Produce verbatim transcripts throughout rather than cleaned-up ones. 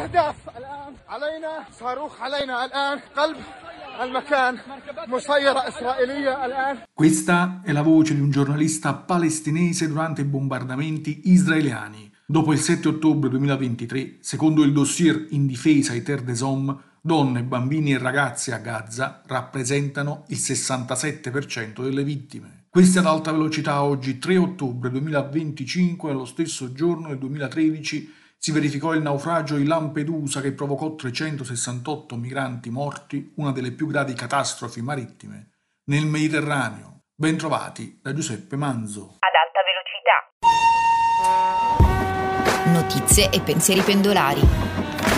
أهداف الآن علينا صاروخ علينا الآن قلب المكان مسيرة إسرائيلية الآن. Questa è la voce di un giornalista palestinese durante i bombardamenti israeliani. Dopo il sette ottobre duemilaventitré, secondo il dossier in difesa ai Terre des Hommes, donne, bambini e ragazze a Gaza rappresentano il sessantasette per cento delle vittime. Questa ad alta velocità oggi tre ottobre duemilaventicinque, allo stesso giorno del duemilatredici, si verificò il naufragio di Lampedusa che provocò trecentosessantotto migranti morti, una delle più gravi catastrofi marittime nel Mediterraneo. Bentrovati da Giuseppe Manzo. Ad alta velocità. Notizie e pensieri pendolari.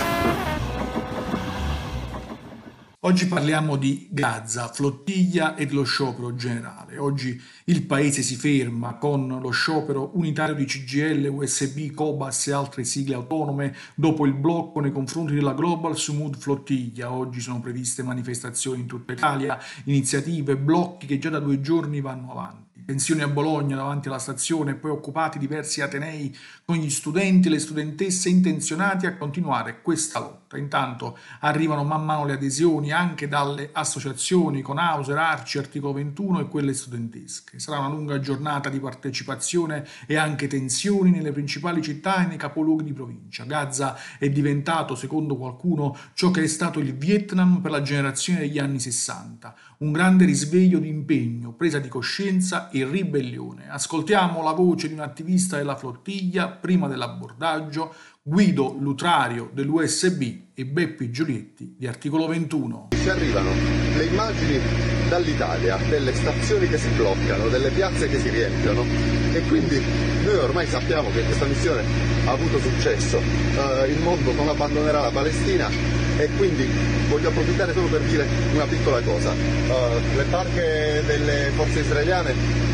Oggi parliamo di Gaza, flottiglia e dello sciopero generale. Oggi il paese si ferma con lo sciopero unitario di C G I L, U S B, Cobas e altre sigle autonome dopo il blocco nei confronti della Global Sumud Flottiglia. Oggi sono previste manifestazioni in tutta Italia, iniziative, blocchi che già da due giorni vanno avanti. Tensioni a Bologna davanti alla stazione, poi occupati diversi atenei con gli studenti e le studentesse intenzionati a continuare questa lotta. Intanto arrivano man mano le adesioni anche dalle associazioni con Auser, Arci, Articolo ventuno e quelle studentesche. Sarà una lunga giornata di partecipazione e anche tensioni nelle principali città e nei capoluoghi di provincia. Gaza è diventato, secondo qualcuno, ciò che è stato il Vietnam per la generazione degli anni sessanta. Un grande risveglio di impegno, presa di coscienza e ribellione. Ascoltiamo la voce di un attivista della flottiglia prima dell'abbordaggio, Guido Lutrario dell'U S B e Beppi Giulietti di Articolo ventuno. Ci arrivano le immagini dall'Italia, delle stazioni che si bloccano, delle piazze che si riempiono e quindi noi ormai sappiamo che questa missione ha avuto successo. Uh, il mondo non abbandonerà la Palestina e quindi voglio approfittare solo per dire una piccola cosa. Uh, le barche delle forze israeliane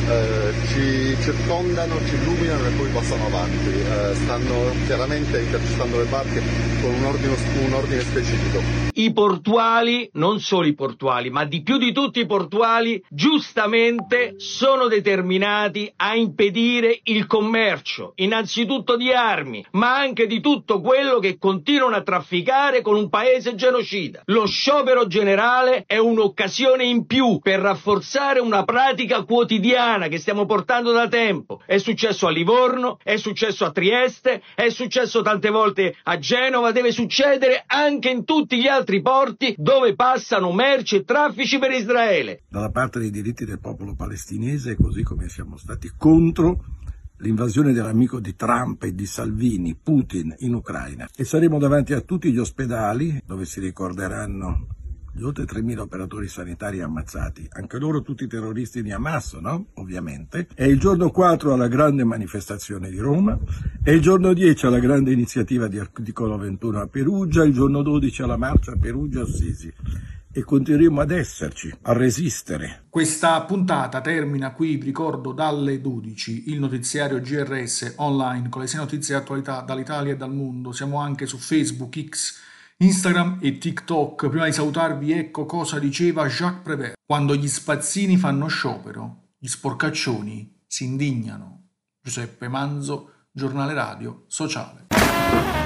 uh, ci circondano, ci illuminano e poi passano avanti. Uh, stanno chiaramente intercettando le barche con un ordine, un ordine specifico. I portuali, non solo i portuali, ma di più di tutti i portuali, giustamente sono determinati a impedire il commercio, innanzitutto di armi, ma anche di tutto quello che continuano a trafficare con un paese genocida. Lo sciopero generale è un'occasione in più per rafforzare una pratica quotidiana che stiamo portando da tempo. È successo a Livorno, è successo a Trieste, è successo tante volte a Genova, deve succedere anche in tutti gli altri porti dove passano merci e traffici per Israele. Dalla parte dei diritti del popolo palestinese, così come siamo stati contro l'invasione dell'amico di Trump e di Salvini, Putin, in Ucraina. E saremo davanti a tutti gli ospedali dove si ricorderanno gli oltre tremila operatori sanitari ammazzati, anche loro tutti terroristi di Hamas, no? Ovviamente. È il giorno quattro alla grande manifestazione di Roma, è il giorno dieci alla grande iniziativa di Articolo ventuno a Perugia, il giorno dodici alla marcia a Perugia-Assisi. E continueremo ad esserci, a resistere. Questa puntata termina qui, vi ricordo, dalle dodici, il notiziario G R S online con le sei notizie di attualità dall'Italia e dal mondo. Siamo anche su Facebook, X, Instagram e TikTok. Prima di salutarvi, ecco cosa diceva Jacques Prévert. Quando gli spazzini fanno sciopero, gli sporcaccioni si indignano. Giuseppe Manzo, giornale radio sociale.